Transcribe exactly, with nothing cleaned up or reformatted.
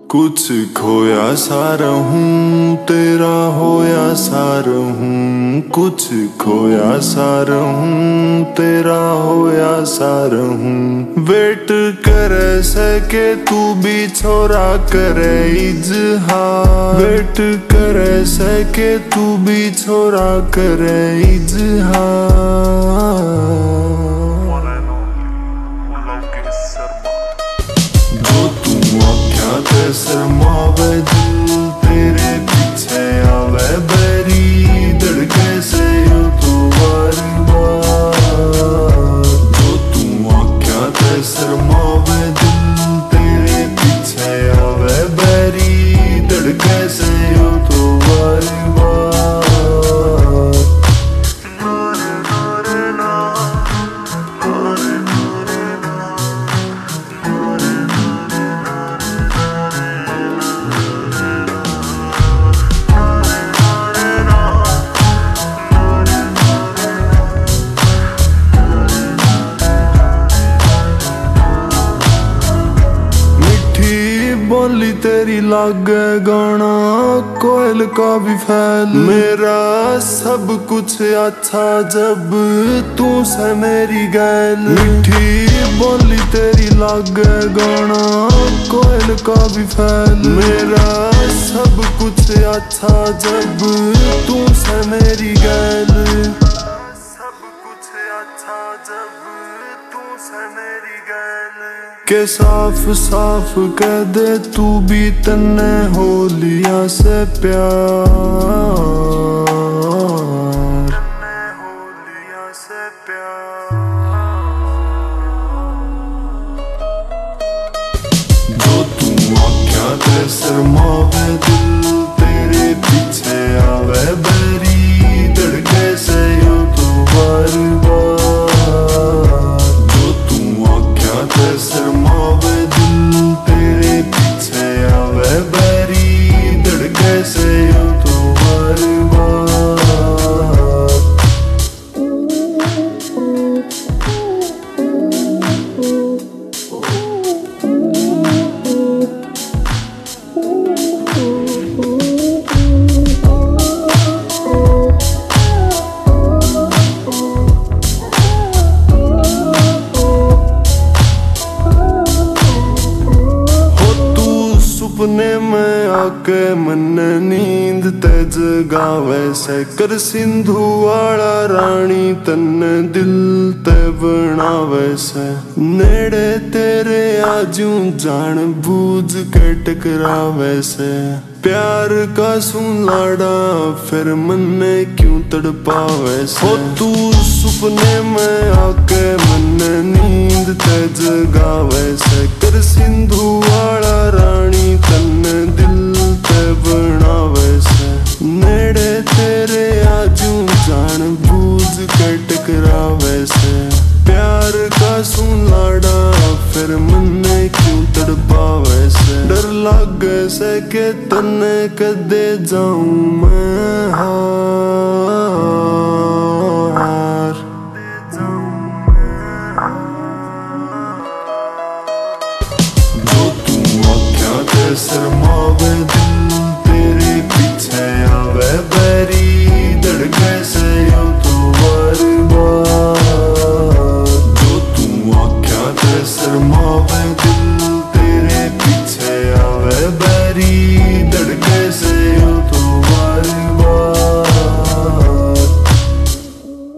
कुछ खोया सा रहूं, तेरा होया सा रहूं। कुछ खोया सा रहूं, तेरा होया सा रहूं। वेट करे सके तू भी छोरा करे इजहार। वेट करे सके तू भी छोरा करे इजहार। जो तू आख्या ते शर्मावे दिल, तेरे पीछे आवे बैरी। धड़के से यूं तो बार बार। जो तू आख्या ते शर्मावे दिल, तेरे पीछे आवे बैरी। धड़के से यूं तो बार बार। बोली तेरी लागे गाना कोयल का भी फैल। मेरा सब कुछ अच्छा जब तू से मेरी गैल। मीठी बोली तेरी लागे गाना कोयल का भी फैल। मेरा सब कुछ अच्छा जब तू से मेरी गैल। सब कुछ अच्छा जब तू से मेरी गैल। के साफ साफ कह दे तू भी तन्ने हो लिया से प्यार। तन्ने हो लिया से प्यार। जो तू आख्या ते शर्मावे दिल, तेरे पीछे आवे बैरी। धड़के से यूं तो बार बार। जो तू आख्या ते शर्मावे दिल, तेरे पीछे आवे बैरी। धड़के से यूं तो बार बार। सपने में आके मन नींद ते जगावे से। कर सिंधु वाला रानी तन्ने दिल ते बनावे से। नेड़े तेरे आजू जान बूझ के टकरावे से। प्यार का सुलाड़ा फिर मन क्यों तड़पावे से। हो तू सपने में आके मन नींद ते जगावे से। कर सिंधु वाला रानी तन्ने दिल ते बनावे से। नेड़े तेरे आजू जान बूझ के टकरावे से। प्यार का सुलाड़ा फिर मन क्यों तड़पावे से। डर लागे से के तन्ने कदे जाऊं मैं हार।